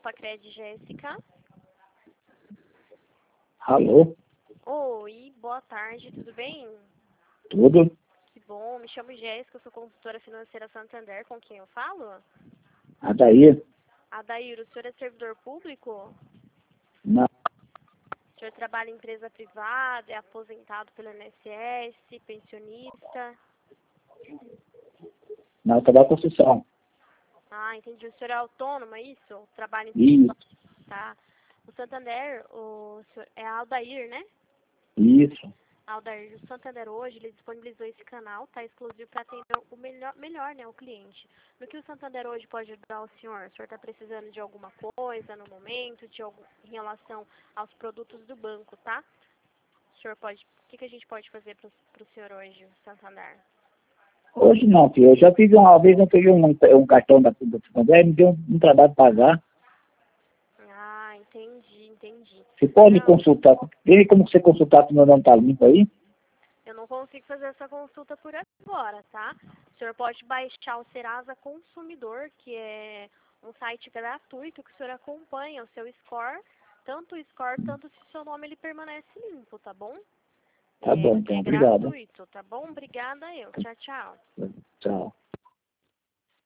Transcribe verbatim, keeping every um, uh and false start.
Pacred Jéssica. Alô? Oi, boa tarde, tudo bem? Tudo? Que bom, me chamo Jéssica, eu sou consultora financeira Santander, com quem eu falo? Adair? Adair, o senhor é servidor público? Não, O senhor trabalha em empresa privada, é aposentado pelo I N S S, pensionista? não, tá da construção. Ah, entendi. O senhor é autônomo, é isso? Trabalha em... Isso, Tá. O Santander, o senhor, é Aldair, né? isso. Aldair, o Santander hoje, ele disponibilizou esse canal, tá? Exclusivo para atender o melhor, melhor, né, o cliente. No que o Santander hoje pode ajudar o senhor? O senhor está precisando de alguma coisa no momento, de algum, em relação aos produtos do banco, tá? O senhor pode... O que, que a gente pode fazer para o senhor hoje, Santander? Hoje não, filho. Eu já fiz uma vez, eu peguei um, um cartão da da Santander, me deu um, um trabalho de pagar. Ah, entendi, entendi. Você pode Não, consultar, veja como você consultar se meu nome tá limpo aí. eu não consigo fazer essa consulta por agora, tá? O senhor pode baixar o Serasa Consumidor, que é um site gratuito que o senhor acompanha o seu score, tanto o score, tanto se o seu nome ele permanece limpo, tá bom? Tá bom, É, então, é obrigado. gratuito, tá bom? Obrigada eu. Tchau, tchau. Tchau.